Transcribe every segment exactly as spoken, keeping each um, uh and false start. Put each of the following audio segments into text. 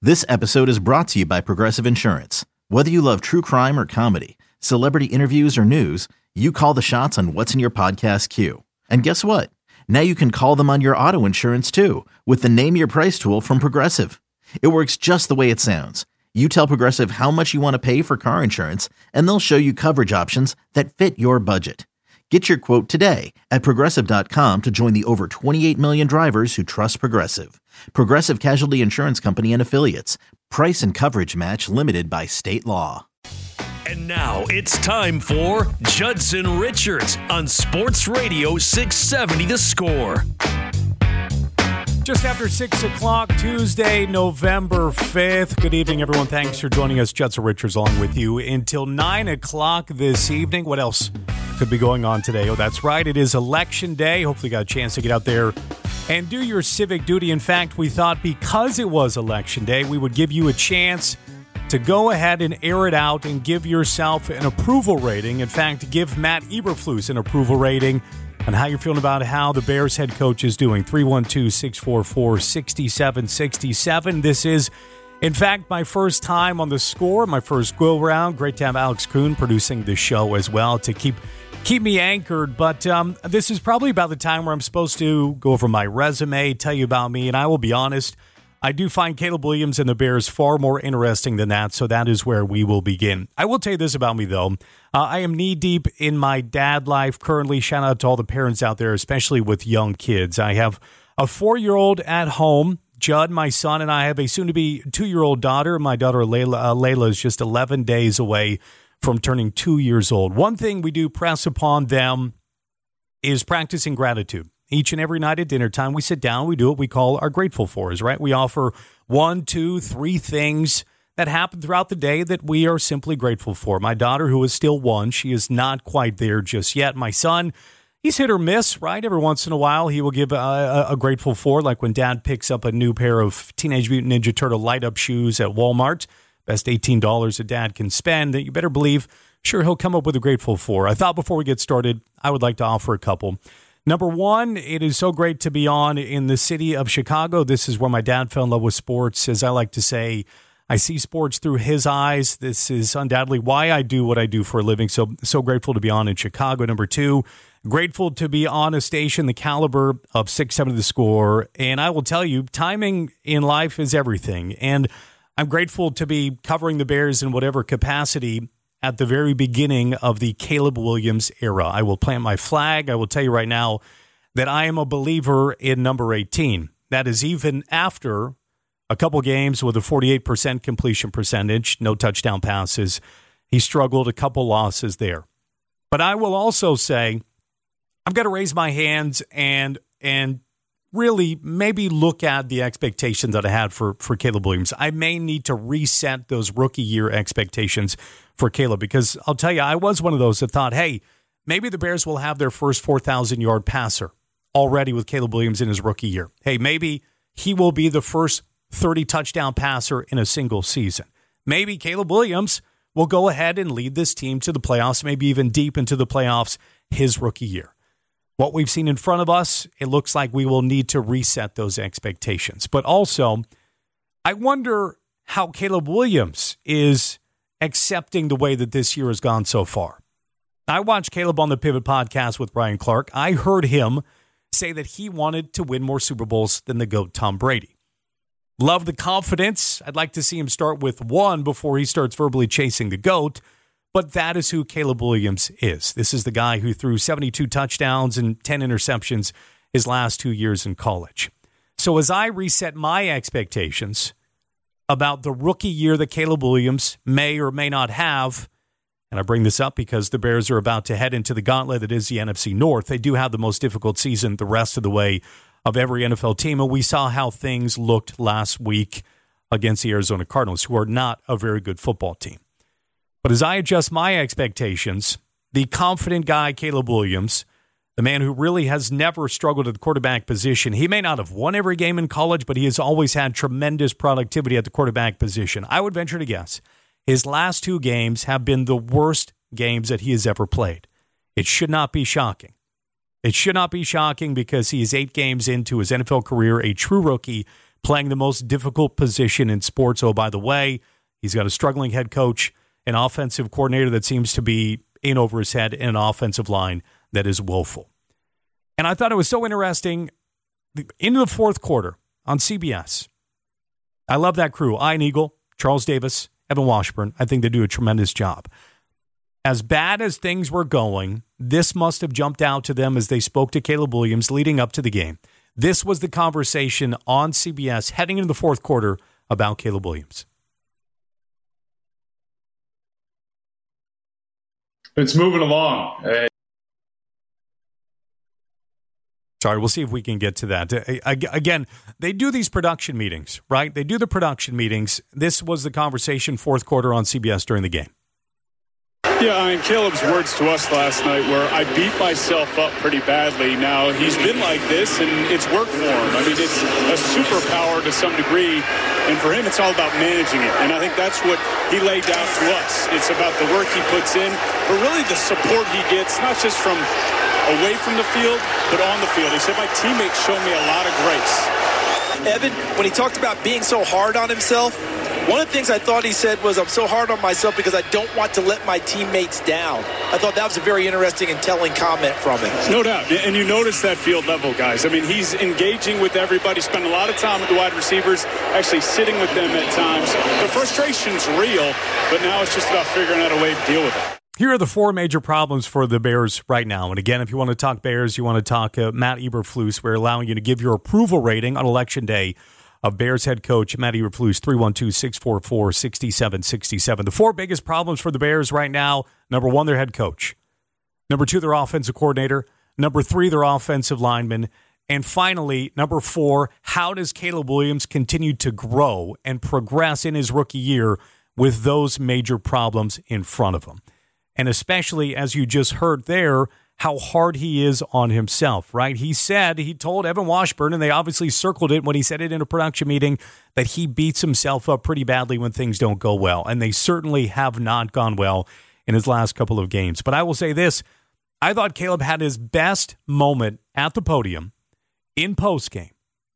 This episode is brought to you by Progressive Insurance. Whether you love true crime or comedy, celebrity interviews or news, you call the shots on what's in your podcast queue. And guess what? Now you can call them on your auto insurance too with the Name Your Price tool from Progressive. It works just the way it sounds. You tell Progressive how much you want to pay for car insurance, and they'll show you coverage options that fit your budget. Get your quote today at Progressive dot com to join the over twenty-eight million drivers who trust Progressive. Progressive Casualty Insurance Company and Affiliates. Price and coverage match limited by state law. And now it's time for Judson Richards on Sports Radio six seventy The Score. Just after six o'clock, Tuesday, November fifth. Good evening, everyone. Thanks for joining us. Judson Richards along with you until nine o'clock this evening. What else could be going on today? Oh, that's right. It is Election Day. Hopefully you got a chance to get out there and do your civic duty. In fact, we thought because it was Election Day, we would give you a chance to go ahead and air it out and give yourself an approval rating. In fact, give Matt Eberflus an approval rating on how you're feeling about how the Bears head coach is doing. three one two, six four four, six seven six seven. This is, in fact, my first time on The Score, my first go-around. Great to have Alex Kuhn producing the show as well to keep keep me anchored. But um, this is probably about the time where I'm supposed to go over my resume, tell you about me, and I will be honest, I do find Caleb Williams and the Bears far more interesting than that, so that is where we will begin. I will tell you this about me, though. Uh, I am knee-deep in my dad life currently. Shout out to all the parents out there, especially with young kids. I have a four-year-old at home. Judd, my son, and I have a soon-to-be two-year-old daughter. My daughter, Layla, uh, Layla, is just eleven days away from turning two years old. One thing we do press upon them is practicing gratitude. Each and every night at dinner time, we sit down, we do what we call our grateful fors, right? We offer one, two, three things that happen throughout the day that we are simply grateful for. My daughter, who is still one, she is not quite there just yet. My son, he's hit or miss, right? Every once in a while, he will give a, a, a grateful for, like when Dad picks up a new pair of Teenage Mutant Ninja Turtle light-up shoes at Walmart. Best eighteen dollars a dad can spend. You better believe, sure, he'll come up with a grateful for. I thought before we get started, I would like to offer a couple. Number one, it is so great to be on in the city of Chicago. This is where my dad fell in love with sports. As I like to say, I see sports through his eyes. This is undoubtedly why I do what I do for a living. So, so grateful to be on in Chicago. Number two, grateful to be on a station the caliber of six seventy The Score. And I will tell you, timing in life is everything. And I'm grateful to be covering the Bears in whatever capacity at the very beginning of the Caleb Williams era. I will plant my flag. I will tell you right now that I am a believer in number eighteen. That is even after a couple games with a forty-eight percent completion percentage, no touchdown passes. He struggled, a couple losses there. But I will also say I've got to raise my hands and and really maybe look at the expectations that I had for, for Caleb Williams. I may need to reset those rookie year expectations for Caleb, because I'll tell you, I was one of those that thought, hey, maybe the Bears will have their first four thousand yard passer already with Caleb Williams in his rookie year. Hey, maybe he will be the first thirty touchdown passer in a single season. Maybe Caleb Williams will go ahead and lead this team to the playoffs, maybe even deep into the playoffs his rookie year. What we've seen in front of us, it looks like we will need to reset those expectations. But also, I wonder how Caleb Williams is accepting the way that this year has gone so far. I watched Caleb on the Pivot podcast with Brian Clark. I heard him say that he wanted to win more Super Bowls than the GOAT Tom Brady. Love the confidence. I'd like to see him start with one before he starts verbally chasing the GOAT. But that is who Caleb Williams is. This is the guy who threw seventy-two touchdowns and ten interceptions his last two years in college. So as I reset my expectations about the rookie year that Caleb Williams may or may not have, and I bring this up because the Bears are about to head into the gauntlet that is the N F C North. They do have the most difficult season the rest of the way of every N F L team, and we saw how things looked last week against the Arizona Cardinals, who are not a very good football team. But as I adjust my expectations, the confident guy, Caleb Williams, the man who really has never struggled at the quarterback position, he may not have won every game in college, but he has always had tremendous productivity at the quarterback position. I would venture to guess his last two games have been the worst games that he has ever played. It should not be shocking. It should not be shocking because he is eight games into his N F L career, a true rookie, playing the most difficult position in sports. Oh, by the way, he's got a struggling head coach, an offensive coordinator that seems to be in over his head, and an offensive line that is woeful. And I thought it was so interesting into the fourth quarter on C B S. I love that crew. Ian Eagle, Charles Davis, Evan Washburn. I think they do a tremendous job. As bad as things were going, this must have jumped out to them as they spoke to Caleb Williams leading up to the game. This was the conversation on C B S heading into the fourth quarter about Caleb Williams. It's moving along. Uh, Sorry, we'll see if we can get to that. Again, they do these production meetings, right? They do the production meetings. This was the conversation fourth quarter on C B S during the game. Yeah, I mean, Caleb's words to us last night were, I beat myself up pretty badly. Now, he's been like this, and it's worked for him. I mean, it's a superpower to some degree, and for him, it's all about managing it. And I think that's what he laid out to us. It's about the work he puts in, but really the support he gets, not just from away from the field, but on the field. He said, my teammates show me a lot of grace. Evan, when he talked about being so hard on himself, one of the things I thought he said was, I'm so hard on myself because I don't want to let my teammates down. I thought that was a very interesting and telling comment from him. No doubt. And you notice that field level, guys. I mean, he's engaging with everybody, spending a lot of time with the wide receivers, actually sitting with them at times. The frustration's real, but now it's just about figuring out a way to deal with it. Here are the four major problems for the Bears right now. And again, if you want to talk Bears, you want to talk uh, Matt Eberflus, we're allowing you to give your approval rating on Election Day of Bears head coach Matt Eberflus, three one two, six four four, six seven six seven. The four biggest problems for the Bears right now, number one, their head coach. Number two, their offensive coordinator. Number three, their offensive lineman. And finally, number four, how does Caleb Williams continue to grow and progress in his rookie year with those major problems in front of him? And especially, as you just heard there, how hard he is on himself, right? He said, he told Evan Washburn, and they obviously circled it when he said it in a production meeting, that he beats himself up pretty badly when things don't go well. And they certainly have not gone well in his last couple of games. But I will say this, I thought Caleb had his best moment at the podium in postgame.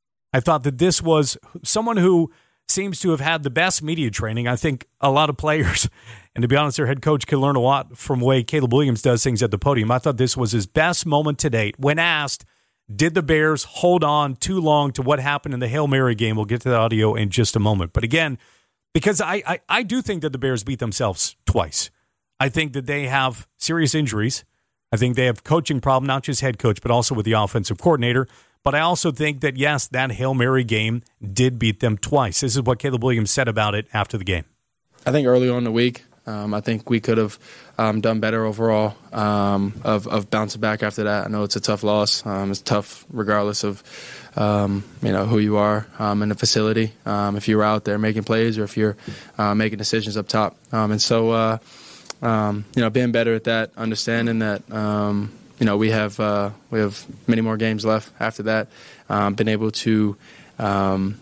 I thought that this was someone who seems to have had the best media training. I think a lot of players, and to be honest, their head coach can learn a lot from the way Caleb Williams does things at the podium. I thought this was his best moment to date. When asked, did the Bears hold on too long to what happened in the Hail Mary game? We'll get to the audio in just a moment. But again, because I, I, I do think that the Bears beat themselves twice. I think that they have serious injuries. I think they have coaching problem, not just head coach, but also with the offensive coordinator. But I also think that, yes, that Hail Mary game did beat them twice. This is what Caleb Williams said about it after the game. I think early on in the week, um, I think we could have um, done better overall um, of, of bouncing back after that. I know it's a tough loss. Um, it's tough regardless of um, you know who you are um, in the facility, um, if you're out there making plays or if you're uh, making decisions up top. Um, and so, uh, um, you know, being better at that, understanding that um, – You know, we have uh, we have many more games left after that. Um, been able to, um,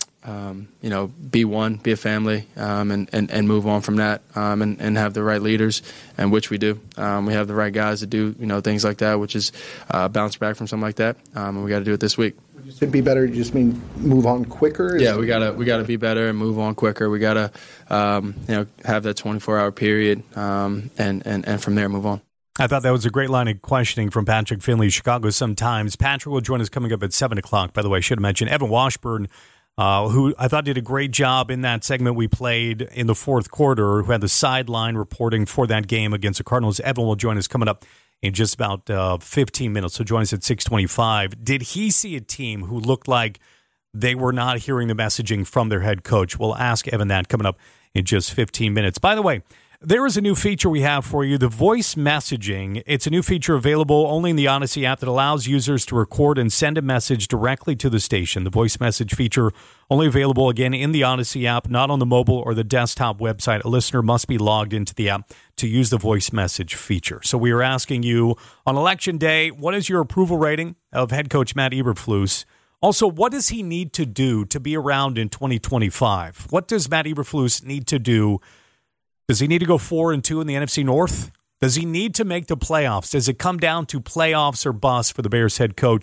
um, you know, be one, be a family, um, and, and, and move on from that, um, and, and have the right leaders, and which we do. Um, we have the right guys to do, you know, things like that, which is uh, bounce back from something like that, um, and we got to do it this week. Would you say be better? You just mean move on quicker? Yeah, we gotta we gotta be better and move on quicker. We gotta, um, you know, have that twenty-four hour period, um, and, and and from there move on. I thought that was a great line of questioning from Patrick Finley, Chicago Sun-Times. Patrick will join us coming up at seven o'clock. By the way, I should have mentioned Evan Washburn, uh, who I thought did a great job in that segment we played in the fourth quarter, who had the sideline reporting for that game against the Cardinals. Evan will join us coming up in just about uh, fifteen minutes. So join us at six twenty-five. Did he see a team who looked like they were not hearing the messaging from their head coach? We'll ask Evan that coming up in just fifteen minutes. By the way, there is a new feature we have for you, the voice messaging. It's a new feature available only in the Odyssey app that allows users to record and send a message directly to the station. The voice message feature only available, again, in the Odyssey app, not on the mobile or the desktop website. A listener must be logged into the app to use the voice message feature. So we are asking you, on Election Day, what is your approval rating of head coach Matt Eberflus? Also, what does he need to do to be around in twenty twenty-five? What does Matt Eberflus need to do? Does he need to go four and two in the N F C North? Does he need to make the playoffs? Does it come down to playoffs or bust for the Bears head coach?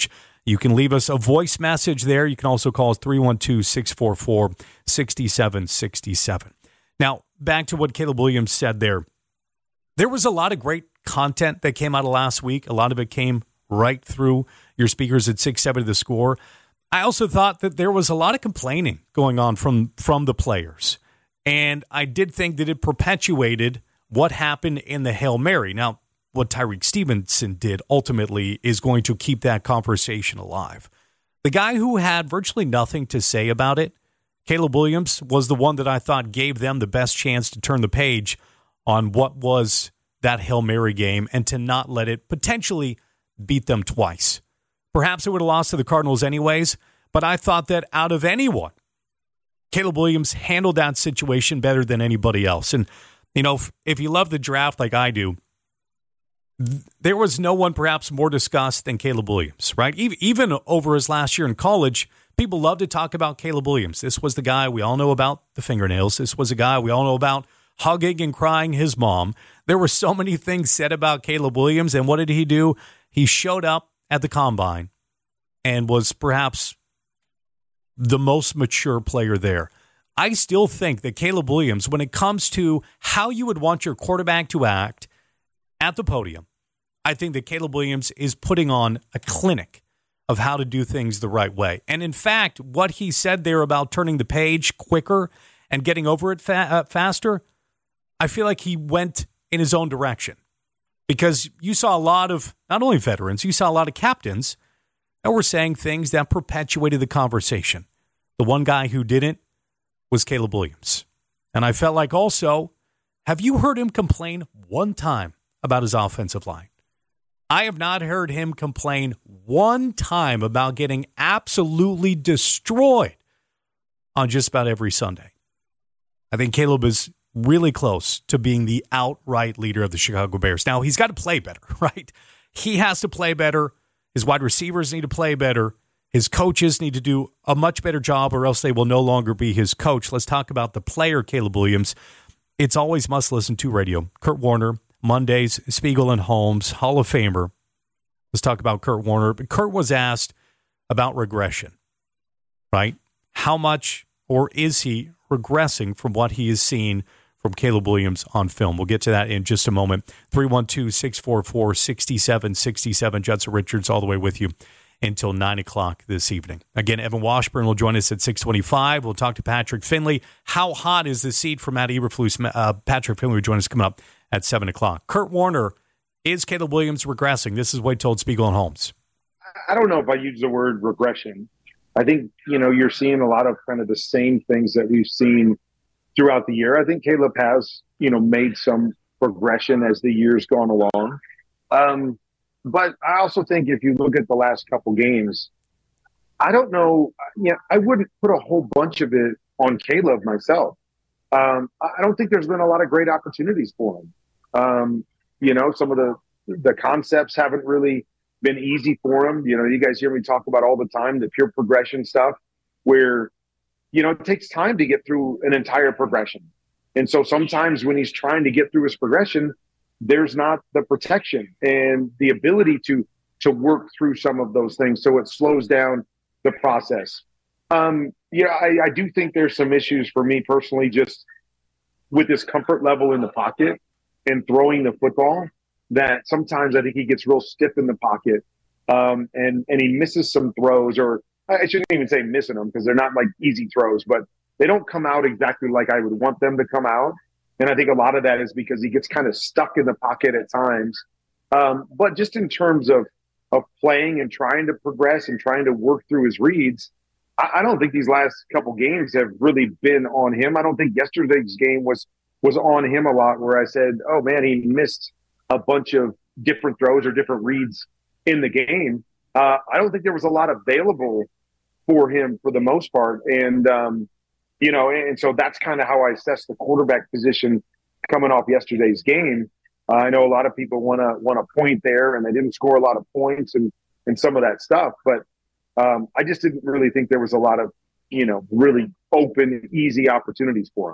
You can leave us a voice message there. You can also call us three one two, six four four, six seven six seven. Now, back to what Caleb Williams said there. There was a lot of great content that came out of last week. A lot of it came right through your speakers at six seventy The Score. I also thought that there was a lot of complaining going on from, from the players. And I did think that it perpetuated what happened in the Hail Mary. Now, what Tyreek Stevenson did ultimately is going to keep that conversation alive. The guy who had virtually nothing to say about it, Caleb Williams, was the one that I thought gave them the best chance to turn the page on what was that Hail Mary game and to not let it potentially beat them twice. Perhaps it would have lost to the Cardinals anyways, but I thought that out of anyone, Caleb Williams handled that situation better than anybody else. And, you know, if, if you love the draft like I do, th- there was no one perhaps more discussed than Caleb Williams, right? Even, even over his last year in college, people love to talk about Caleb Williams. This was the guy we all know about the fingernails. This was a guy we all know about hugging and crying his mom. There were so many things said about Caleb Williams, and what did he do? He showed up at the Combine and was perhaps the most mature player there. I still think that Caleb Williams, when it comes to how you would want your quarterback to act at the podium, I think that Caleb Williams is putting on a clinic of how to do things the right way. And in fact, what he said there about turning the page quicker and getting over it fa- uh, faster, I feel like he went in his own direction. Because you saw a lot of, not only veterans, you saw a lot of captains that were saying things that perpetuated the conversation. The one guy who didn't was Caleb Williams. And I felt like also, have you heard him complain one time about his offensive line? I have not heard him complain one time about getting absolutely destroyed on just about every Sunday. I think Caleb is really close to being the outright leader of the Chicago Bears. Now, he's got to play better, right? He has to play better. His wide receivers need to play better. His coaches need to do a much better job, or else they will no longer be his coach. Let's talk about the player, Caleb Williams. It's always must-listen to radio. Kurt Warner, Mondays, Spiegel and Holmes, Hall of Famer. Let's talk about Kurt Warner. Kurt was asked about regression, right? How much, or is he regressing from what he has seen from Caleb Williams on film? We'll get to that in just a moment. three one two, six four four, six seven six seven. Judson Richards all the way with you until nine o'clock this evening. Again, Evan Washburn will join us at six twenty-five. We'll talk to Patrick Finley. How hot is the seat for Matt Eberflus? Uh, Patrick Finley will join us coming up at seven o'clock. Kurt Warner, is Caleb Williams regressing? This is what he told Spiegel and Holmes. I don't know if I use the word regression. I think, you know, you're seeing a lot of kind of the same things that we've seen throughout the year. I think Caleb has, you know, made some progression as the year's gone along. Um, but I also think if you look at the last couple games, I don't know, you know, I wouldn't put a whole bunch of it on Caleb myself. Um, I don't think there's been a lot of great opportunities for him. Um, you know, some of the, the concepts haven't really been easy for him. You know, you guys hear me talk about all the time, the pure progression stuff where, you know, it takes time to get through an entire progression. And so sometimes when he's trying to get through his progression, there's not the protection and the ability to, to work through some of those things. So it slows down the process. Um, yeah, I, I do think there's some issues for me personally, just with his comfort level in the pocket and throwing the football, that sometimes I think he gets real stiff in the pocket, um, and, and he misses some throws, or I shouldn't even say missing them because they're not like easy throws, but they don't come out exactly like I would want them to come out. And I think a lot of that is because he gets kind of stuck in the pocket at times. Um, but just in terms of, of playing and trying to progress and trying to work through his reads, I, I don't think these last couple games have really been on him. I don't think yesterday's game was, was on him a lot, where I said, oh man, he missed a bunch of different throws or different reads in the game. Uh, I don't think there was a lot available for him for the most part. And, um, you know, and so that's kind of how I assess the quarterback position coming off yesterday's game. Uh, I know a lot of people want to want to point there, and they didn't score a lot of points and, and some of that stuff. But um, I just didn't really think there was a lot of, you know, really open, easy opportunities for him.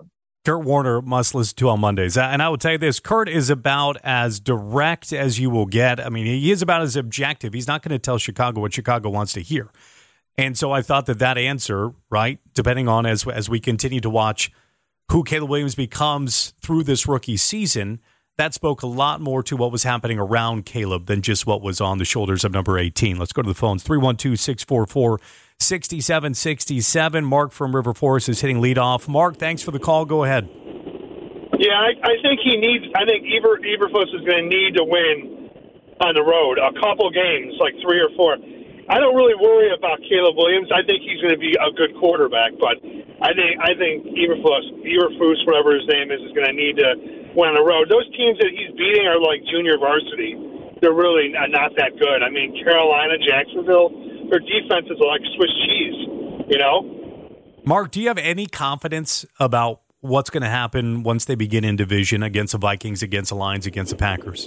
Kurt Warner must listen to on Mondays. And I will tell you this, Kurt is about as direct as you will get. I mean, he is about as objective. He's not going to tell Chicago what Chicago wants to hear. And so I thought that that answer, right, depending on as as we continue to watch who Caleb Williams becomes through this rookie season, that spoke a lot more to what was happening around Caleb than just what was on the shoulders of number eighteen. Let's go to the phones. three one two, six four four, six seven six seven. Mark from River Forest is hitting leadoff. Mark, thanks for the call. Go ahead. Yeah, I, I think he needs. I think Eber, Eberflus is going to need to win on the road a couple games, like three or four. I don't really worry about Caleb Williams. I think he's going to be a good quarterback, but I think I think Eberflus, Eberflus, whatever his name is, is going to need to win on the road. Those teams that he's beating are like junior varsity. They're really not that good. I mean, Carolina, Jacksonville, their defense is like Swiss cheese, you know? Mark, do you have any confidence about what's going to happen once they begin in division against the Vikings, against the Lions, against the Packers?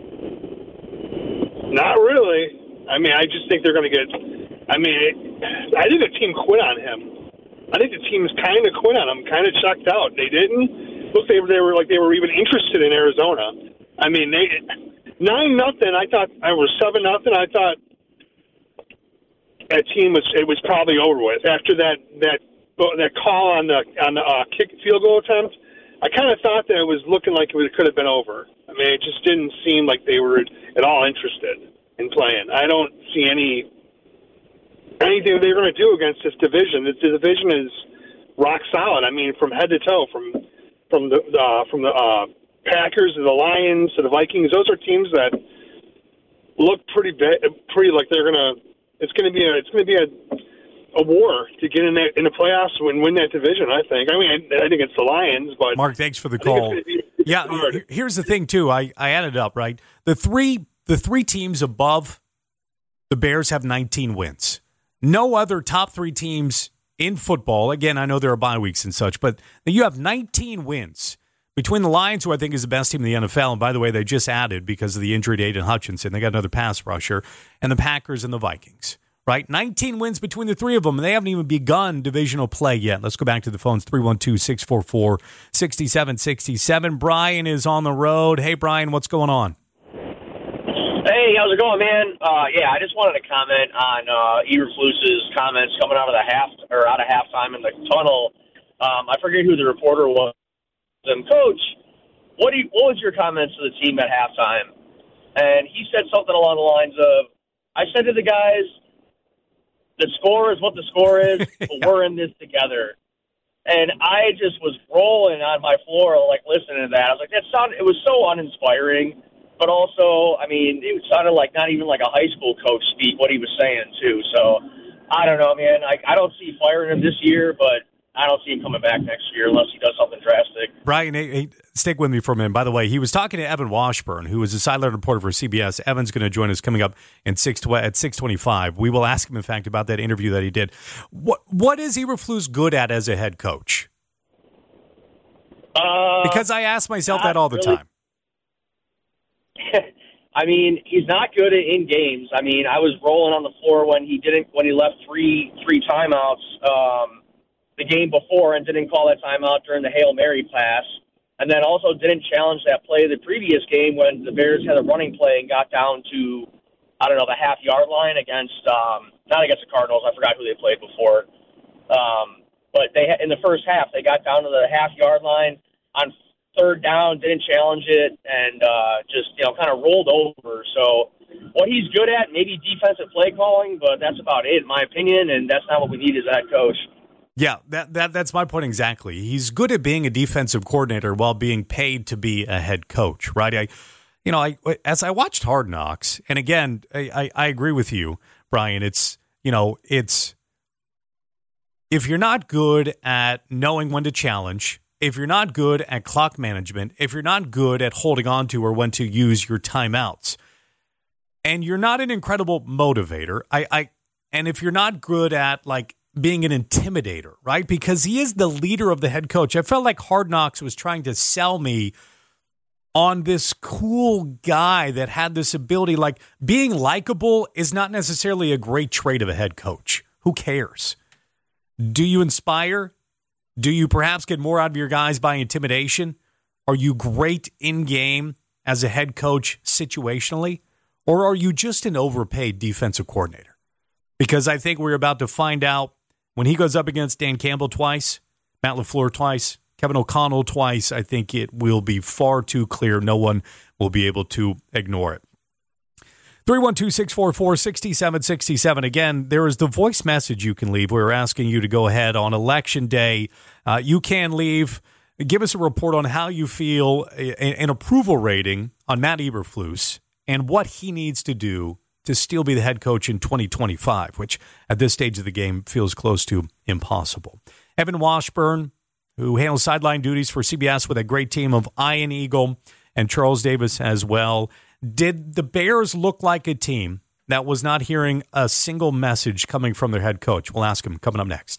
Not really. I mean, I just think they're going to get – I mean, it, I think the team quit on him. I think the team kind of quit on him, kind of checked out. They didn't look. They were, they were like they were even interested in Arizona. I mean, they nine nothing. I thought I was seven nothing. I thought that team was it was probably over with after that that that call on the on the uh, kick field goal attempt. I kind of thought that it was looking like it could have been over. I mean, it just didn't seem like they were at all interested in playing. I don't see any anything they're going to do against this division. The, the division is rock solid. I mean, from head to toe, from from the uh, from the uh, Packers to the Lions to the Vikings. Those are teams that look pretty ba- pretty like they're going to. It's going to be a. It's going to be a. a war to get in that in the playoffs and win that division, I think. I mean, I, I think it's the Lions, but Mark, thanks for the call. Yeah, hard. Here's the thing too. I, I added up, right? The three the three teams above the Bears have nineteen wins. No other top three teams in football. Again, I know there are bye weeks and such, but you have nineteen wins between the Lions, who I think is the best team in the N F L. And by the way, they just added because of the injury to Aiden Hutchinson. They got another pass rusher, and the Packers and the Vikings. Right, nineteen wins between the three of them, and they haven't even begun divisional play yet. Let's go back to the phones, three one two, six four four, six seven six seven. Brian is on the road. Hey, Brian, what's going on? Hey, how's it going, man? Uh, yeah, I just wanted to comment on uh, Eberflus's comments coming out of the half or out of halftime in the tunnel. Um, I forget who the reporter was. And Coach, what do you, what was your comments to the team at halftime? And he said something along the lines of, "I said to the guys, the score is what the score is, but we're in this together." And I just was rolling on my floor, like, listening to that. I was like, that sounded, it was so uninspiring, but also, I mean, it sounded like not even like a high school coach speak, what he was saying, too. So, I don't know, man. I, I don't see firing him this year, but I don't see him coming back next year unless he does something drastic. Brian, hey, hey, stick with me for a minute. By the way, he was talking to Evan Washburn, who is a sideline reporter for C B S. Evan's going to join us coming up in six tw- at six twenty-five. We will ask him, in fact, about that interview that he did. What What is Eberflus good at as a head coach? Uh, because I ask myself that all the really. time. I mean, he's not good at in games. I mean, I was rolling on the floor when he didn't when he left three three timeouts. Um, the game before and didn't call that timeout during the Hail Mary pass, and then also didn't challenge that play the previous game when the Bears had a running play and got down to, I don't know, the half-yard line against, um, not against the Cardinals, I forgot who they played before. Um, but they in the first half, they got down to the half-yard line on third down, didn't challenge it, and uh, just, you know, kind of rolled over. So what he's good at, maybe defensive play calling, but that's about it, in my opinion, and that's not what we need as a head coach. Yeah, that, that that's my point exactly. He's good at being a defensive coordinator while being paid to be a head coach, right? I, you know, I as I watched Hard Knocks, and again, I, I, I agree with you, Brian. It's, you know, it's if you're not good at knowing when to challenge, if you're not good at clock management, if you're not good at holding on to or when to use your timeouts, and you're not an incredible motivator, I, I and if you're not good at like being an intimidator, right? Because he is the leader of the head coach. I felt like Hard Knocks was trying to sell me on this cool guy that had this ability. Like, being likable is not necessarily a great trait of a head coach. Who cares? Do you inspire? Do you perhaps get more out of your guys by intimidation? Are you great in-game as a head coach situationally? Or are you just an overpaid defensive coordinator? Because I think we're about to find out when he goes up against Dan Campbell twice, Matt LaFleur twice, Kevin O'Connell twice. I think it will be far too clear. No one will be able to ignore it. three one two, six four four, six seven six seven. Again, there is the voice message you can leave. We're asking you to go ahead on Election Day. Uh, you can leave. Give us a report on how you feel, an approval rating on Matt Eberflus and what he needs to do to still be the head coach in twenty twenty-five, which at this stage of the game feels close to impossible. Evan Washburn, who handles sideline duties for C B S with a great team of Ian Eagle and Charles Davis as well. Did the Bears look like a team that was not hearing a single message coming from their head coach? We'll ask him coming up next.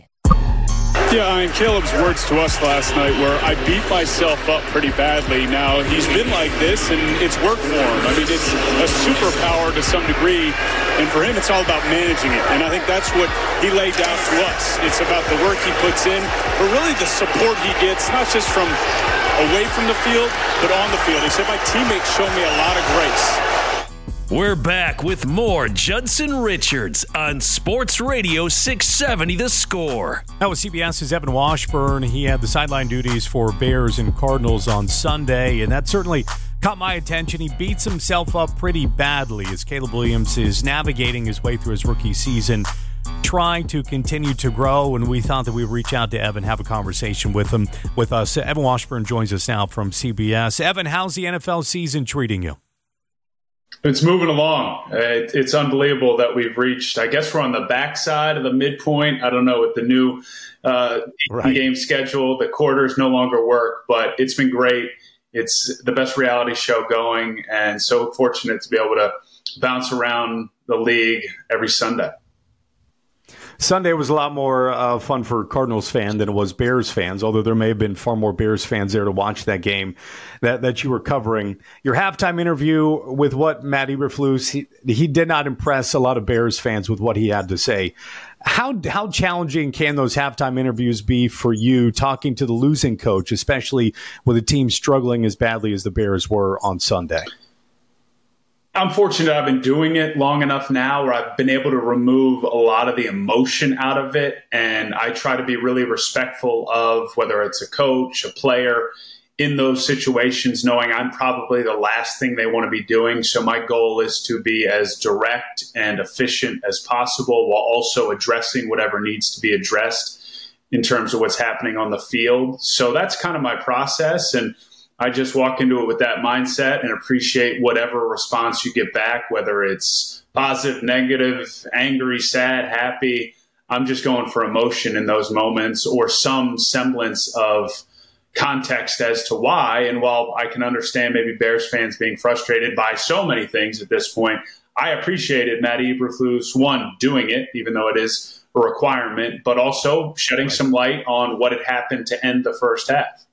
Yeah, I mean, Caleb's words to us last night were, I beat myself up pretty badly. Now, he's been like this, and it's worked for him. I mean, it's a superpower to some degree, and for him, it's all about managing it. And I think that's what he laid down to us. It's about the work he puts in, but really the support he gets, not just from away from the field, but on the field. He said, my teammates show me a lot of grace. We're back with more Judson Richards on Sports Radio six seventy The Score. That was CBS's Evan Washburn. He had the sideline duties for Bears and Cardinals on Sunday, and that certainly caught my attention. He beats himself up pretty badly as Caleb Williams is navigating his way through his rookie season, trying to continue to grow, and we thought that we'd reach out to Evan, have a conversation with him, with us. Evan Washburn joins us now from C B S. Evan, how's the N F L season treating you? It's moving along. It, it's unbelievable that we've reached, I guess we're on the backside of the midpoint. I don't know, with the new uh, right. game schedule, the quarters no longer work, but it's been great. It's the best reality show going, and so fortunate to be able to bounce around the league every Sunday. Sunday was a lot more uh, fun for Cardinals fans than it was Bears fans, although there may have been far more Bears fans there to watch that game that, that you were covering. Your halftime interview with what Matt Eberflus, he, he did not impress a lot of Bears fans with what he had to say. How how challenging can those halftime interviews be for you talking to the losing coach, especially with a team struggling as badly as the Bears were on Sunday? I'm fortunate I've been doing it long enough now where I've been able to remove a lot of the emotion out of it. And I try to be really respectful of whether it's a coach, a player, in those situations, knowing I'm probably the last thing they want to be doing. So my goal is to be as direct and efficient as possible while also addressing whatever needs to be addressed in terms of what's happening on the field. So that's kind of my process. And I just walk into it with that mindset and appreciate whatever response you get back, whether it's positive, negative, angry, sad, happy. I'm just going for emotion in those moments or some semblance of context as to why. And while I can understand maybe Bears fans being frustrated by so many things at this point, I appreciated Matt Eberflus, one, doing it, even though it is a requirement, but also shedding some light on what had happened to end the first half.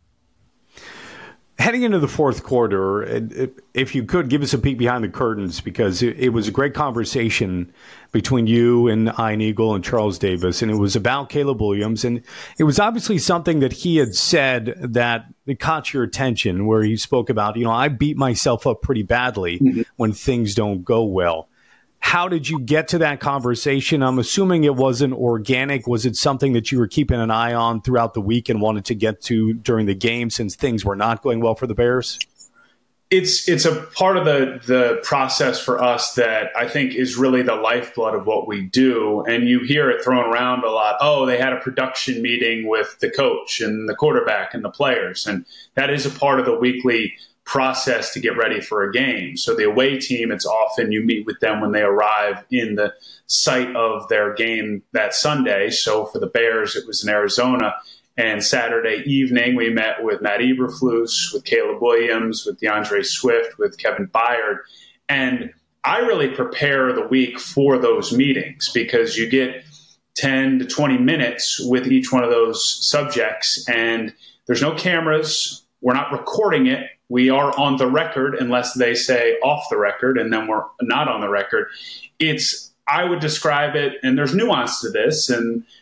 Heading into the fourth quarter, if you could give us a peek behind the curtains, because it was a great conversation between you and Ian Eagle and Charles Davis, and it was about Caleb Williams, and it was obviously something that he had said that it caught your attention, where he spoke about, you know, I beat myself up pretty badly mm-hmm. when things don't go well. How did you get to that conversation? I'm assuming it wasn't organic. Was it something that you were keeping an eye on throughout the week and wanted to get to during the game since things were not going well for the Bears? It's it's a part of the, the process for us that I think is really the lifeblood of what we do. And you hear it thrown around a lot. Oh, they had a production meeting with the coach and the quarterback and the players. And that is a part of the weekly process to get ready for a game. So the away team, it's often you meet with them when they arrive in the site of their game that Sunday. So for the Bears, it was in Arizona. And Saturday evening, we met with Matt Eberflus, with Caleb Williams, with DeAndre Swift, with Kevin Byard. And I really prepare the week for those meetings because you get ten to twenty minutes with each one of those subjects. And there's no cameras. We're not recording it. We are on the record unless they say off the record, and then we're not on the record. It's, I would describe it, and there's nuance to this, and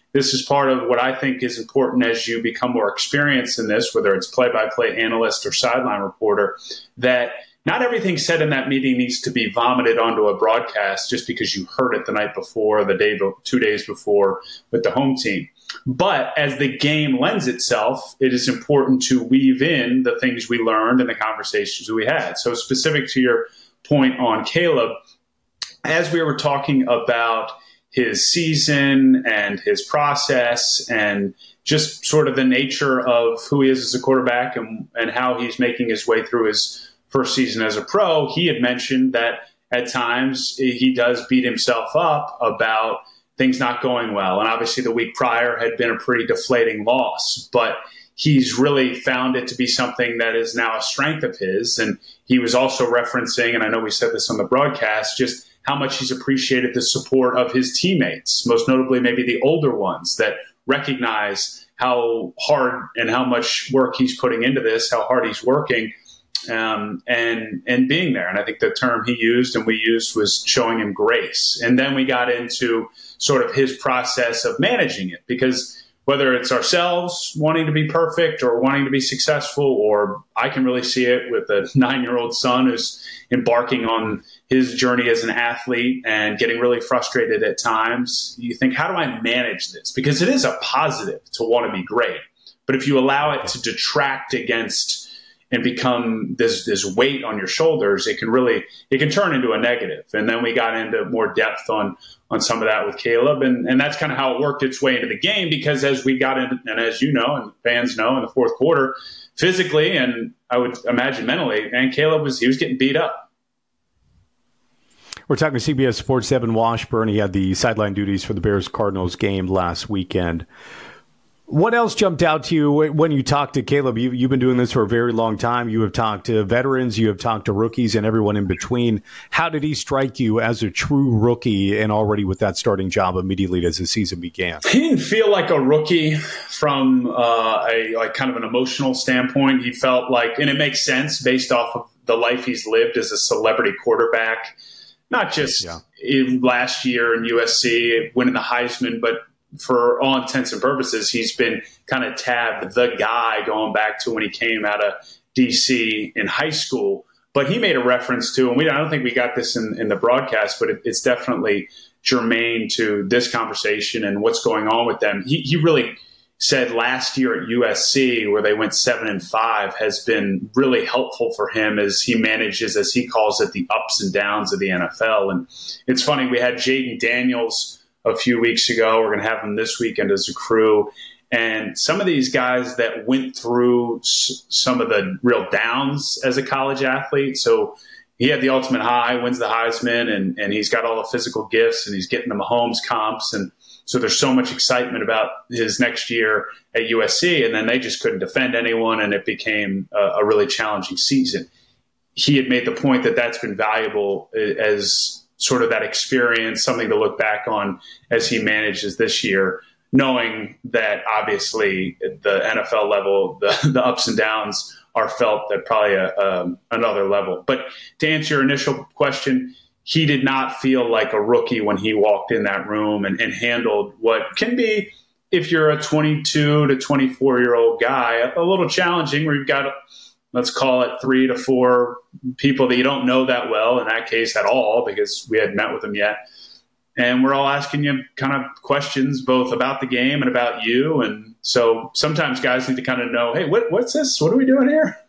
this is part of what I think is important as you become more experienced in this, whether it's play-by-play analyst or sideline reporter, that not everything said in that meeting needs to be vomited onto a broadcast just because you heard it the night before, the day, two days before with the home team. But as the game lends itself, it is important to weave in the things we learned and the conversations we had. So specific to your point on Caleb, as we were talking about his season and his process and just sort of the nature of who he is as a quarterback and, and how he's making his way through his first season as a pro, he had mentioned that at times he does beat himself up about things not going well. And obviously the week prior had been a pretty deflating loss, but he's really found it to be something that is now a strength of his. And he was also referencing, and I know we said this on the broadcast, just how much he's appreciated the support of his teammates, most notably maybe the older ones that recognize how hard and how much work he's putting into this, how hard he's working, um, and and being there. And I think the term he used and we used was showing him grace. And then we got into sort of his process of managing it, because whether it's ourselves wanting to be perfect or wanting to be successful, or I can really see it with a nine-year-old son who's embarking on his journey as an athlete and getting really frustrated at times. You think, how do I manage this? Because it is a positive to want to be great. But if you allow it to detract against and become this this weight on your shoulders, it can really it can turn into a negative. And then we got into more depth on on some of that with Caleb, and and that's kind of how it worked its way into the game. Because as we got in, and as you know, and fans know, in the fourth quarter, physically and I would imagine mentally, and Caleb was he was getting beat up. We're talking to C B S Sports' Evan Washburn. He had the sideline duties for the Bears-Cardinals game last weekend. What else jumped out to you when you talked to Caleb? You, you've been doing this for a very long time. You have talked to veterans, you have talked to rookies, and everyone in between. How did he strike you as a true rookie and already with that starting job immediately as the season began? He didn't feel like a rookie from uh, a like kind of an emotional standpoint. He felt like, and it makes sense based off of the life he's lived as a celebrity quarterback, not just yeah. in last year in U S C winning the Heisman, but for all intents and purposes, he's been kind of tabbed the guy going back to when he came out of D C in high school. But he made a reference to, and we I don't think we got this in, in the broadcast, but it, it's definitely germane to this conversation and what's going on with them. He, he really said last year at U S C, where they went seven and five, has been really helpful for him as he manages, as he calls it, the ups and downs of the N F L. And it's funny, we had Jaden Daniels a few weeks ago. We're going to have him this weekend as a crew. And some of these guys that went through s- some of the real downs as a college athlete. So he had the ultimate high, wins the Heisman, and, and he's got all the physical gifts, and he's getting the Mahomes comps. And so there's so much excitement about his next year at U S C. And then they just couldn't defend anyone, and it became a, a really challenging season. He had made the point that that's been valuable as sort of that experience, something to look back on as he manages this year, knowing that obviously at the N F L level, the, the ups and downs are felt at probably a, um, another level. But to answer your initial question, he did not feel like a rookie when he walked in that room and, and handled what can be, if you're a twenty-two to twenty-four-year-old guy, a little challenging, where you've got, let's call it three to four people that you don't know that well, in that case at all, because we hadn't met with them yet. And we're all asking you kind of questions both about the game and about you. And so sometimes guys need to kind of know, hey, what, what's this? What are we doing here?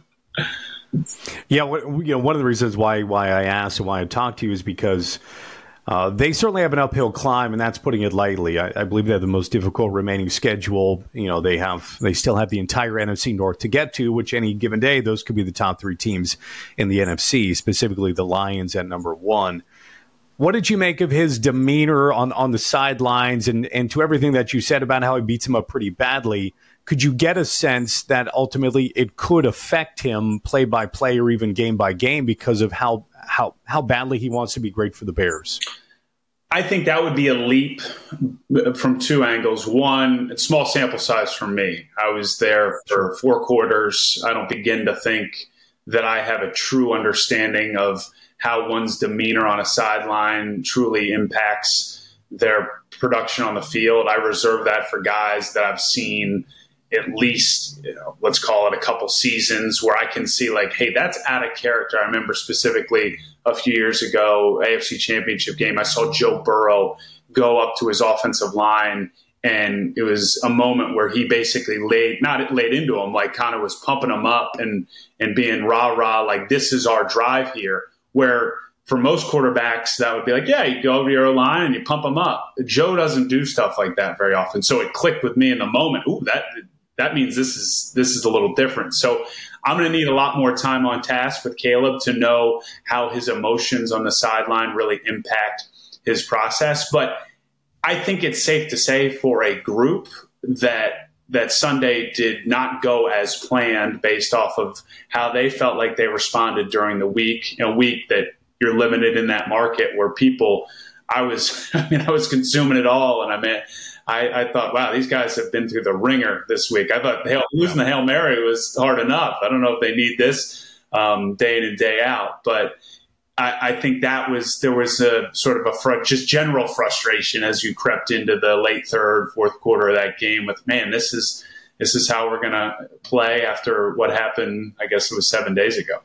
yeah, you know, one of the reasons why why I asked and why I talked to you is because Uh, they certainly have an uphill climb, and that's putting it lightly. I, I believe they have the most difficult remaining schedule. You know, they have they still have the entire N F C North to get to, which any given day, those could be the top three teams in the N F C, specifically the Lions at number one. What did you make of his demeanor on, on the sidelines and, and to everything that you said about how he beats him up pretty badly? Could you get a sense that ultimately it could affect him play by play or even game by game because of how how how badly he wants to be great for the Bears? I think that would be a leap from two angles. One, it's small sample size for me. I was there for four quarters. I don't begin to think that I have a true understanding of how one's demeanor on a sideline truly impacts their production on the field. I reserve that for guys that I've seen at least, you know, let's call it a couple seasons where I can see like, hey, that's out of character. I remember specifically a few years ago, A F C Championship game, I saw Joe Burrow go up to his offensive line, and it was a moment where he basically laid, not laid into him, like kind of was pumping him up and, and being rah-rah, like this is our drive here, where for most quarterbacks, that would be like, yeah, you go over your line and you pump them up. Joe doesn't do stuff like that very often. So it clicked with me in the moment. Ooh, that that means this is this is a little different. So I'm going to need a lot more time on task with Caleb to know how his emotions on the sideline really impact his process. But I think it's safe to say for a group that that Sunday did not go as planned based off of how they felt like they responded during the week, a week that you're limited in that market where people, I was, I mean, I was consuming it all. And I mean, I, I thought, wow, these guys have been through the ringer this week. I thought Hail, losing the Hail Mary was hard enough. I don't know if they need this um, day in and day out, but I, I think that was, there was a sort of a fr- just general frustration as you crept into the late third, fourth quarter of that game with, man, this is, this is how we're going to play after what happened. I guess it was seven days ago.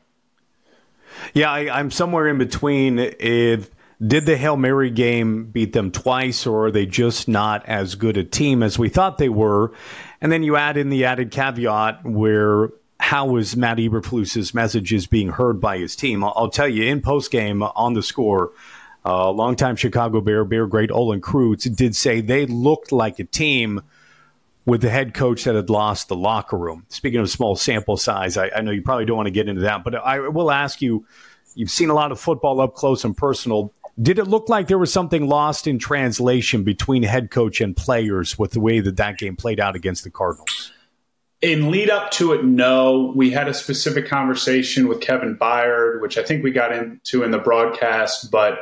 Yeah, I, I'm somewhere in between. If, did the Hail Mary game beat them twice, or are they just not as good a team as we thought they were? And then you add in the added caveat where how is Matt Eberflus's messages being heard by his team? I'll, I'll tell you, in postgame on the score, uh, longtime Chicago Bear, Bear great Olin Kreutz did say they looked like a team with the head coach that had lost the locker room. Speaking of small sample size, I, I know you probably don't want to get into that, but I will ask you, you've seen a lot of football up close and personal. Did it look like there was something lost in translation between head coach and players with the way that that game played out against the Cardinals? In lead up to it, no. We had a specific conversation with Kevin Byard, which I think we got into in the broadcast, but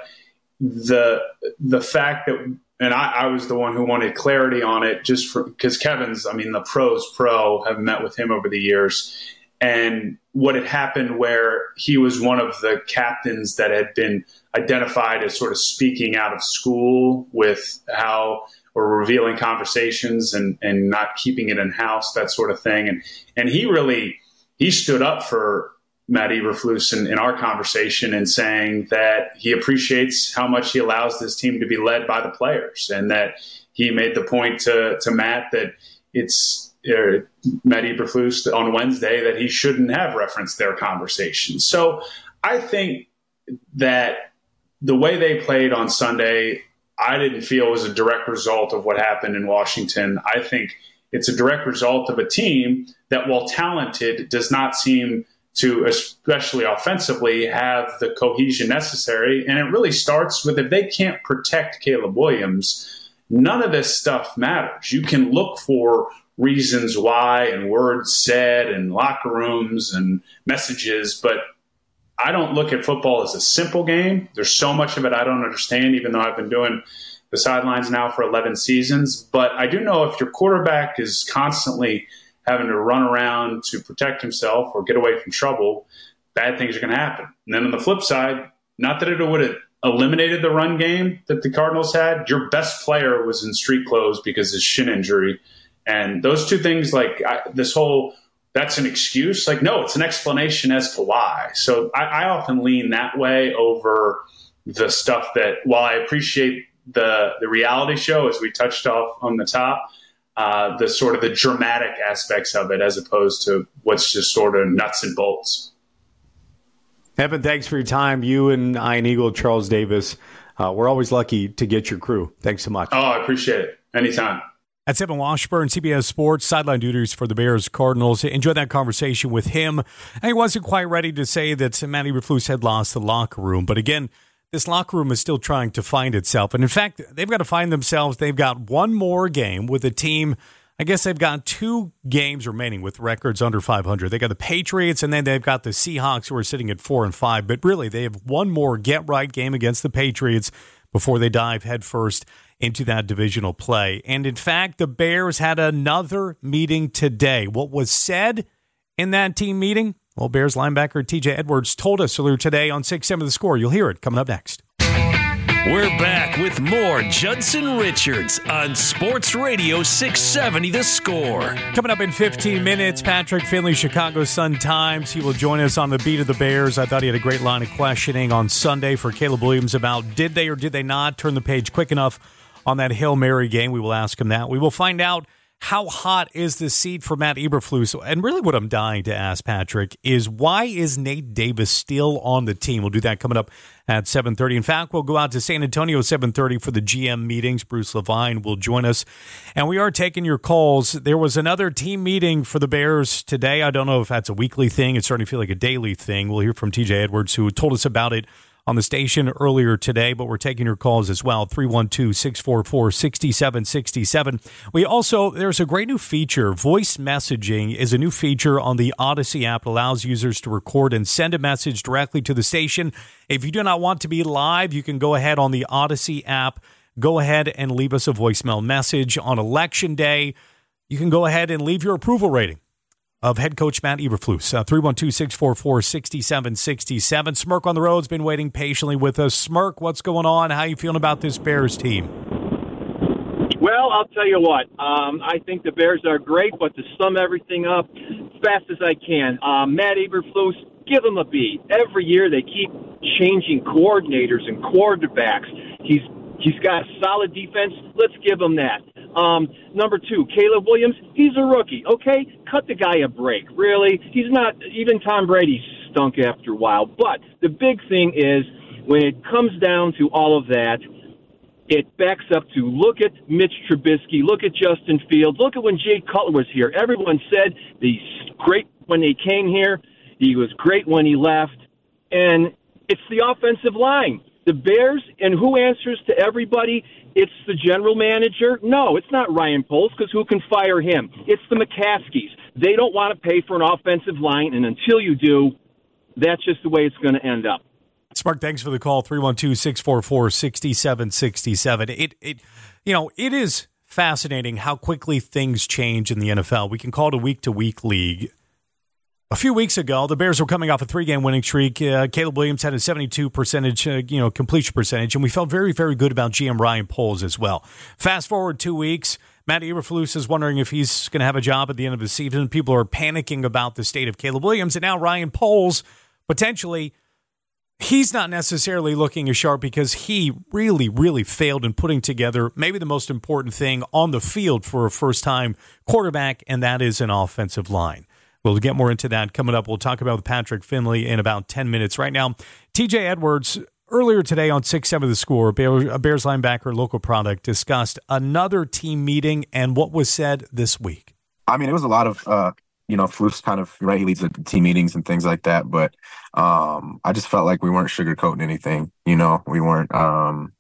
the the fact that, and I, I was the one who wanted clarity on it just because Kevin's, I mean, the pro's pro, have met with him over the years. And what had happened where he was one of the captains that had been identified as sort of speaking out of school with how, or revealing conversations and, and not keeping it in house, that sort of thing. And, and he really, he stood up for Matt Eberflus in, in our conversation and saying that he appreciates how much he allows this team to be led by the players, and that he made the point to, to Matt that it's uh, Matt Eberflus on Wednesday that he shouldn't have referenced their conversation. So I think that the way they played on Sunday, I didn't feel was a direct result of what happened in Washington. I think it's a direct result of a team that, while talented, does not seem to, especially offensively, have the cohesion necessary. And it really starts with, if they can't protect Caleb Williams, none of this stuff matters. You can look for reasons why and words said and locker rooms and messages, but I don't look at football as a simple game. There's so much of it I don't understand, even though I've been doing the sidelines now for eleven seasons. But I do know if your quarterback is constantly having to run around to protect himself or get away from trouble, bad things are going to happen. And then on the flip side, not that it would have eliminated the run game that the Cardinals had, your best player was in street clothes because of his shin injury. And those two things, like I, this whole, that's an excuse. Like, no, it's an explanation as to why. So I, I often lean that way over the stuff that, while I appreciate the, the reality show, as we touched off on the top, Uh, the sort of the dramatic aspects of it as opposed to what's just sort of nuts and bolts. Evan, thanks for your time. You and Ian Eagle, Charles Davis, uh, we're always lucky to get your crew. Thanks so much. Oh, I appreciate it. Anytime. That's Evan Washburn, C B S Sports, sideline duties for the Bears Cardinals. Enjoyed that conversation with him. And he wasn't quite ready to say that Matt Eberflus had lost the locker room. But again, this locker room is still trying to find itself. And in fact, they've got to find themselves. They've got one more game with a team. I guess they've got two games remaining with records under five hundred. They got the Patriots, and then they've got the Seahawks, who are sitting at four and five. But really, they have one more get-right game against the Patriots before they dive headfirst into that divisional play. And in fact, the Bears had another meeting today. What was said in that team meeting? Well, Bears linebacker T J Edwards told us earlier today on six seven The Score. You'll hear it coming up next. We're back with more Judson Richards on Sports Radio six seventy The Score. Coming up in fifteen minutes, Patrick Finley, Chicago Sun-Times. He will join us on the beat of the Bears. I thought he had a great line of questioning on Sunday for Caleb Williams about did they or did they not turn the page quick enough on that Hail Mary game. We will ask him that. We will find out how hot is the seat for Matt Eberflus. And really what I'm dying to ask, Patrick, is why is Nate Davis still on the team? We'll do that coming up at seven thirty. In fact, we'll go out to San Antonio seven thirty for the G M meetings. Bruce Levine will join us. And we are taking your calls. There was another team meeting for the Bears today. I don't know if that's a weekly thing. It's starting to feel like a daily thing. We'll hear from T J Edwards, who told us about it on the station earlier today, but we're taking your calls as well, three one two, six four four, six seven six seven. We also, there's a great new feature. Voice messaging is a new feature on the Odyssey app. It allows users to record and send a message directly to the station. If you do not want to be live, you can go ahead on the Odyssey app, go ahead and leave us a voicemail message. On Election Day, you can go ahead and leave your approval rating of head coach Matt Eberflus. Uh, three one two, six four four, six seven six seven. Smirk on the road's been waiting patiently with us. Smirk, what's going on? How you feeling about this Bears team? Well, I'll tell you what. Um, I think the Bears are great, but to sum everything up as fast as I can, um, Matt Eberflus, give him a B. Every year they keep changing coordinators and quarterbacks. He's He's got a solid defense. Let's give him that. Um, number two, Caleb Williams, he's a rookie, okay? Cut the guy a break, really. He's not, even Tom Brady stunk after a while. But the big thing is, when it comes down to all of that, it backs up to look at Mitch Trubisky, look at Justin Fields, look at when Jay Cutler was here. Everyone said he's great when he came here. He was great when he left. And it's the offensive line. The Bears, and who answers to everybody? It's the general manager? No, it's not Ryan Poles, because who can fire him? It's the McCaskies. They don't want to pay for an offensive line, and until you do, that's just the way it's going to end up. Spark, thanks for the call, three one two, six four four, six seven six seven. It, it, you know, it is fascinating how quickly things change in the N F L. We can call it a week-to-week league. A few weeks ago, the Bears were coming off a three-game winning streak. Uh, Caleb Williams had a seventy-two percentage, uh, you know, completion percentage, and we felt very, very good about G M Ryan Poles as well. Fast forward two weeks, Matt Eberflus is wondering if he's going to have a job at the end of the season. People are panicking about the state of Caleb Williams, and now Ryan Poles, potentially, he's not necessarily looking as sharp because he really, really failed in putting together maybe the most important thing on the field for a first-time quarterback, and that is an offensive line. We'll get more into that coming up. We'll talk about Patrick Finley in about ten minutes. Right now, T J Edwards, earlier today on six seven The Score, a Bears linebacker, local product, discussed another team meeting and what was said this week. I mean, it was a lot of, uh, you know, Flus kind of, right, he leads the team meetings and things like that, but um, I just felt like we weren't sugarcoating anything, you know, we weren't, um,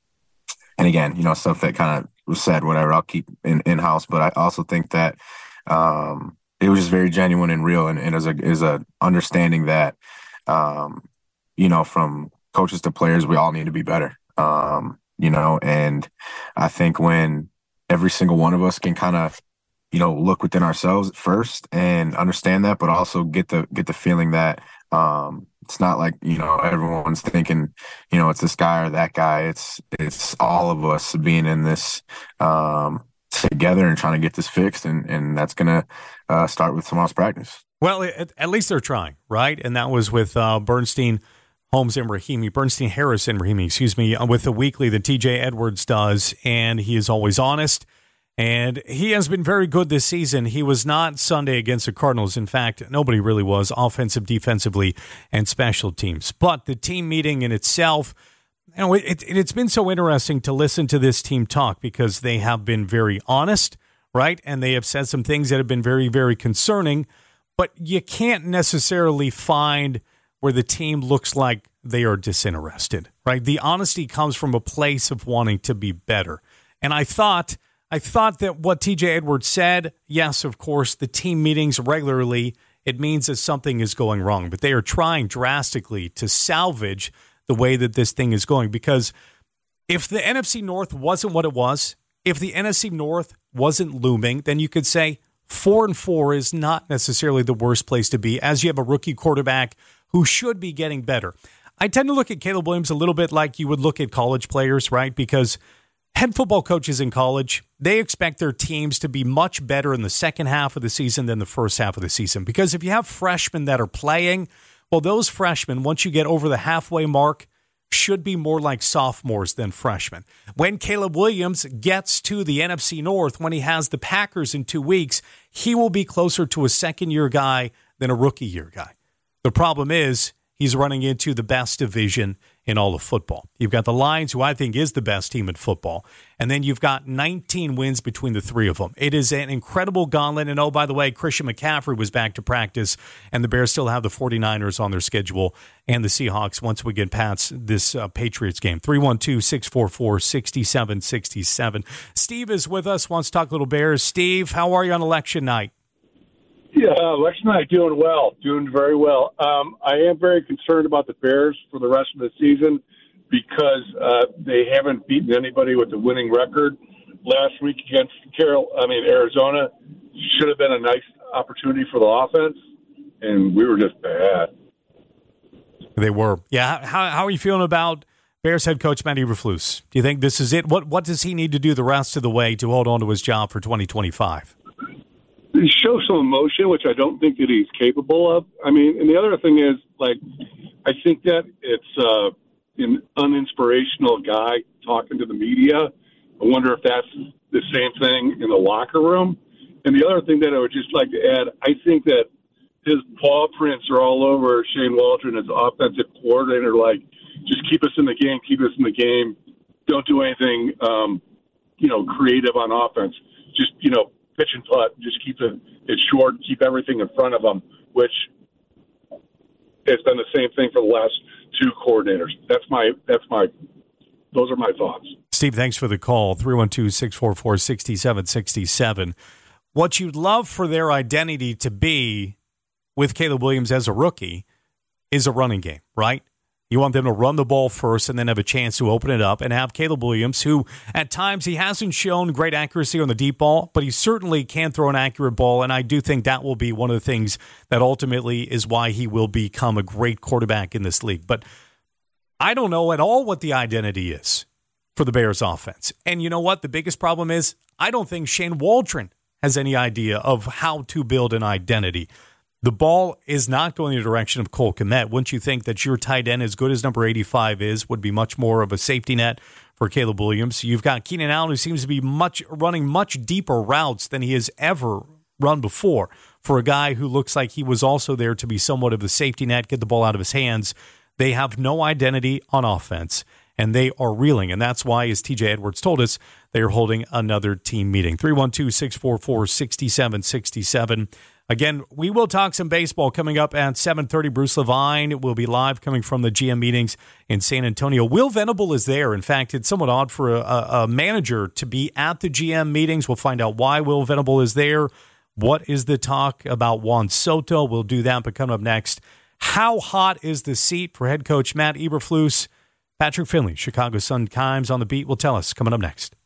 and again, you know, stuff that kind of was said, whatever, I'll keep in, in-house, but I also think that, um, it was just very genuine and real, and, and as a is a understanding that, um, you know, from coaches to players, we all need to be better, um, you know. And I think when every single one of us can kind of, you know, look within ourselves first and understand that, but also get the get the feeling that um, it's not like, you know, everyone's thinking, you know, it's this guy or that guy. It's it's all of us being in this Um, together and trying to get this fixed, and, and that's going to uh, start with tomorrow's practice. Well, at, at least they're trying, right? And that was with uh, Bernstein, Holmes, and Rahimi. Bernstein, Harris, and Rahimi, excuse me, with the weekly that T J Edwards does, and he is always honest, and he has been very good this season. He was not Sunday against the Cardinals. In fact, nobody really was, offensive, defensively, and special teams. But the team meeting in itself, you know, it, it, it's been so interesting to listen to this team talk because they have been very honest, right? And they have said some things that have been very, very concerning, but you can't necessarily find where the team looks like they are disinterested, right? The honesty comes from a place of wanting to be better. And I thought, I thought that what T J Edwards said, yes, of course, the team meetings regularly, it means that something is going wrong, but they are trying drastically to salvage the way that this thing is going, because if the N F C North wasn't what it was, if the N F C North wasn't looming, then you could say four and four is not necessarily the worst place to be, as you have a rookie quarterback who should be getting better. I tend to look at Caleb Williams a little bit like you would look at college players, right? Because head football coaches in college, they expect their teams to be much better in the second half of the season than the first half of the season. Because if you have freshmen that are playing, well, those freshmen, once you get over the halfway mark, should be more like sophomores than freshmen. When Caleb Williams gets to the N F C North, when he has the Packers in two weeks, he will be closer to a second-year guy than a rookie-year guy. The problem is he's running into the best division in all of football. You've got the Lions, who I think is the best team in football, and then you've got nineteen wins between the three of them. It is an incredible gauntlet, and oh, by the way, Christian McCaffrey was back to practice, and the Bears still have the 49ers on their schedule and the Seahawks once we get past this uh, Patriots game. three one two, six four four, six seven six seven. Steve is with us, wants to talk a little Bears. Steve, how are you on election night? Yeah, election night, doing well, doing very well. Um, I am very concerned about the Bears for the rest of the season because uh, they haven't beaten anybody with a winning record. Last week against Carol, I mean Arizona, should have been a nice opportunity for the offense, and we were just bad. They were. Yeah, how how are you feeling about Bears head coach Matt Eberflus? Do you think this is it? What what does he need to do the rest of the way to hold on to his job for twenty twenty-five? Show some emotion, which I don't think that he's capable of. I mean, and the other thing is, like, I think that it's uh, an uninspirational guy talking to the media. I wonder if that's the same thing in the locker room. And the other thing that I would just like to add, I think that his paw prints are all over Shane Waldron as offensive coordinator. Like, just keep us in the game, keep us in the game. Don't do anything, um, you know, creative on offense. Just, you know, pitch and putt, just keep it, it short, keep everything in front of them, which has been the same thing for the last two coordinators. That's my, that's my, those are my thoughts. Steve, thanks for the call. three one two, six four four, six seven six seven. What you'd love for their identity to be with Caleb Williams as a rookie is a running game, right? You want them to run the ball first and then have a chance to open it up and have Caleb Williams, who at times he hasn't shown great accuracy on the deep ball, but he certainly can throw an accurate ball, and I do think that will be one of the things that ultimately is why he will become a great quarterback in this league. But I don't know at all what the identity is for the Bears offense. And you know what? The biggest problem is I don't think Shane Waldron has any idea of how to build an identity. The ball is not going in the direction of Cole Kmet. Wouldn't you think that your tight end, as good as number eighty-five is, would be much more of a safety net for Caleb Williams? You've got Keenan Allen, who seems to be much running much deeper routes than he has ever run before for a guy who looks like he was also there to be somewhat of the safety net, get the ball out of his hands. They have no identity on offense, and they are reeling. And that's why, as T J Edwards told us, they are holding another team meeting. three one two, six four four, six seven six seven. Again, we will talk some baseball coming up at seven thirty. Bruce Levine will be live coming from the G M meetings in San Antonio. Will Venable is there. In fact, it's somewhat odd for a, a manager to be at the G M meetings. We'll find out why Will Venable is there. What is the talk about Juan Soto? We'll do that, but coming up next, how hot is the seat for head coach Matt Eberflus? Patrick Finley, Chicago Sun-Times on the beat, will tell us coming up next.